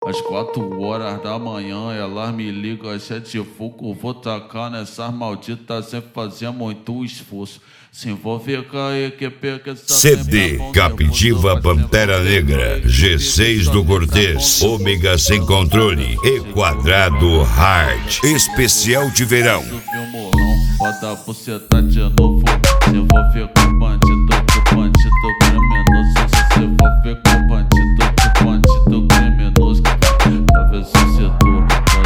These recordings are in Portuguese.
Às 4 horas da manhã, elas me ligam, sete fogo, vou tacar nessas malditas sem fazer muito esforço. Se envolver com a equipe que CD, Captiva Pantera Negra, G6 do Cortez, Ômega Sem Controle e Quadrado Hard, especial de verão. Bota a buceta de novo. Se envolver com bandido criminoso. Se envolver com bandido criminoso. Pra ver se setor.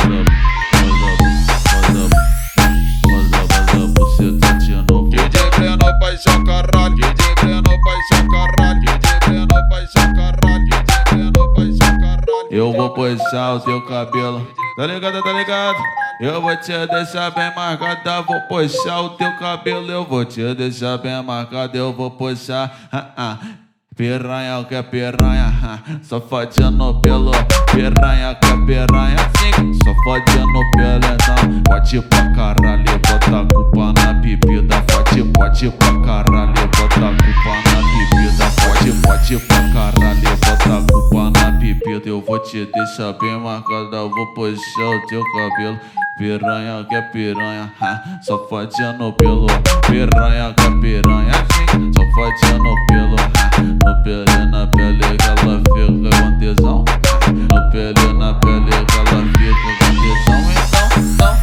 Bota a buceta de novo. DJ Breno, paixão caralho. DJ Breno, paixão caralho. DJ Breno, paixão caralho. DJ Breno, paixão caralho. Eu vou puxar o teu cabelo. Tá ligado, tá ligado? Eu vou te deixar bem marcada, vou puxar o teu cabelo. Eu vou te deixar bem marcada, eu vou puxar. Piranha que é piranha, só fodendo pelo. Piranha que é piranha, sim, só fodendo pelo. Então, pode pra caralho, bota a culpa na bebida. Pode pra caralho, bota a culpa na bebida. Pode pra caralho, bota a culpa na bebida. Eu vou te deixar bem marcada, eu vou puxar o teu cabelo. Piranha que é piranha, só fodendo pelo. Piranha que é piranha, sim, só fodendo pelo. No pele, na pele que ela fica com tesão. No pele, na pele que ela fica com tesão.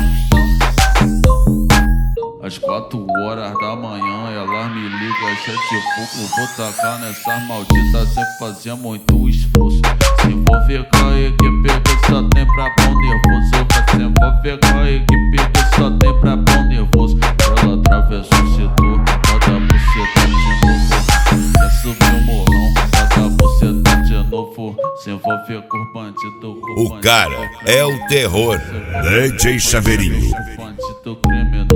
Então, às 4 horas da manhã, elas me ligam, sete fogo, vou tacar nessas malditas sem fazer muito esforço. Se envolver com a equipe que só tem pra pão nervoso. Vai se envolver com a equipe que só tem pra pão nervoso. Ela atravessa o setor, bota a buceta de novo. Quer subir o morrão, bota a buceta de novo. Se envolver com bandido. O cara é o terror, DJ Chaveirinho. Bandido criminoso.